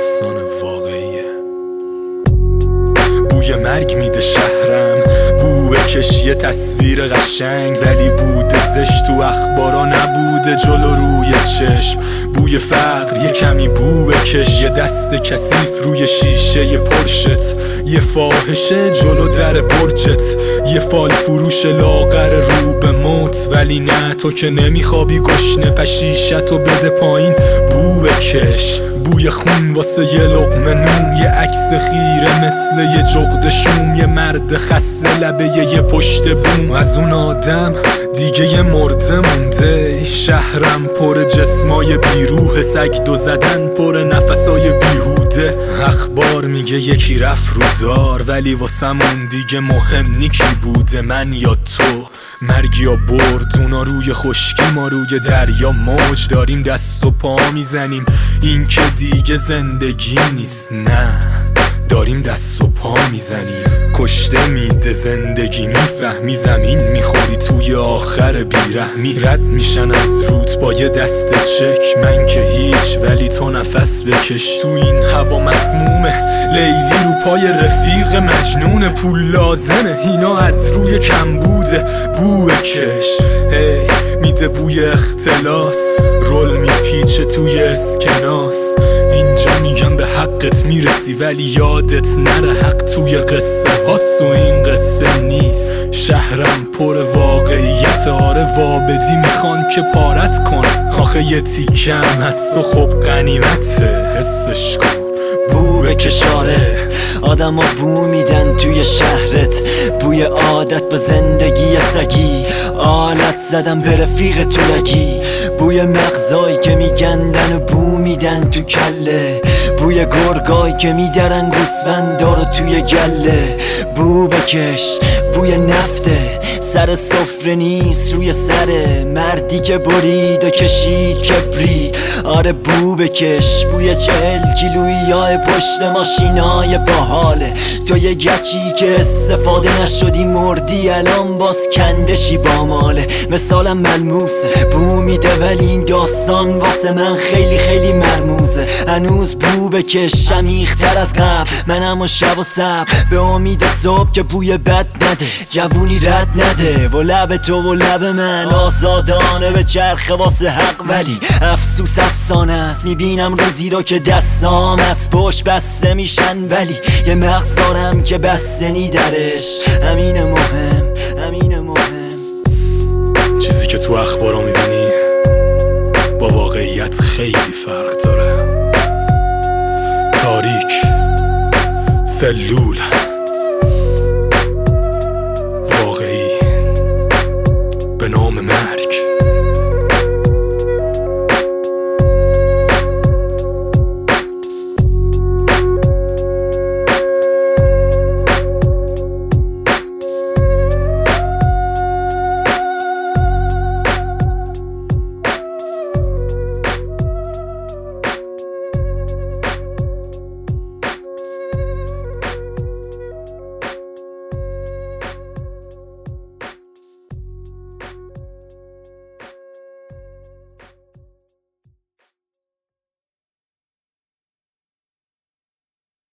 داستان واقعیه. بوی مرگ میده شهرم، بو کشی تصویر قشنگ، ولی بوده زشت تو اخبارا نبوده جلو روی چشم. بوی فقر یه کمی بو بکش، یه دست کثیف روی شیشه پرشت، یه فاحشه جلو در برجت، یه فال فروش لاغر رو به موت. ولی نه، تو که نمیخوابی گشنه، پشیشتو بده پایین بو بکش. بوی خون واسه یه لقمه نون، یه عکس خیره مثل یه جغد شوم، یه مرد خسته لبه یه پشت بوم. از اون آدم دیگه یه مرده مونده. شهرم پر جسمای بیروح، سگ دو زدن پر نفسای بیهوده. اخبار میگه یکی رفت رو دار، ولی واسمون دیگه مهم نی کی بوده، من یا تو. مرگ یا برد، اونا روی خشکی ما روی دریا موج. داریم دست و پا میزنیم، این که دیگه زندگی نیست. نه، داریم دست و پا میزنیم. کشته میده زندگی، میفهمی زمین میخوری توی آخر بیرحمی. رد میشن از روت با یه دست چک، من که هیچ ولی تو نفس بکش. تو این هوا مسمومه، لیلی رو پای رفیق مجنون. پول لازمه، اینا از روی کمبوده. بو بکش، هی میده بوی اختلاس، رول میپیچه توی اسکناس. اینجا میگم به حقت میرسی، ولی یادت نره حق توی قصه هاست و این قصه نیست. شهرم پر واقعیت، آره وابدی میخوان که پارت کن. آخه یه تیکم هست و خب غنیمته، حسش کن. بو بکش، آره آدم ها بو میدن توی شهرت. بوی عادت به زندگی سگی، آلت زدم به رفیق تو نگی. بوی مغزایی که میگندن و بو میدن تو کله. بوی گرگایی که میدرن گوسفندا رو توی گله. بو بکش، بوی نفته سر سفره نیست روی سره. مردی که برید و کشید کبرید، آره بو بکش. بوی 40 کیلویی پشت ماشینای باحاله. تو یه گچی که استفاده نشدی مردی، الان باز کندشی با ماله. مثالم ملموسه، بو میده ولی این داستان واسه من خیلی خیلی مرموزه. هنوز بو بکش عمیق‌تر از قبل، منم و شب و صبر به امید صبح که بوی بد نده. جوونی رد نده و لب تو و لب من آزادانه به چرخه واسه حق. ولی افسوس افسانه است، میبینم روزی رو که دستام از پشت بسته میشن، ولی یه مغز دارم که بسته نی درش. همین مهم، همین مهم. چیزی که تو اخبارا میبینی با واقعیت خیلی فرق داره. تاریک، سلول، واقعی، به نام مرگ.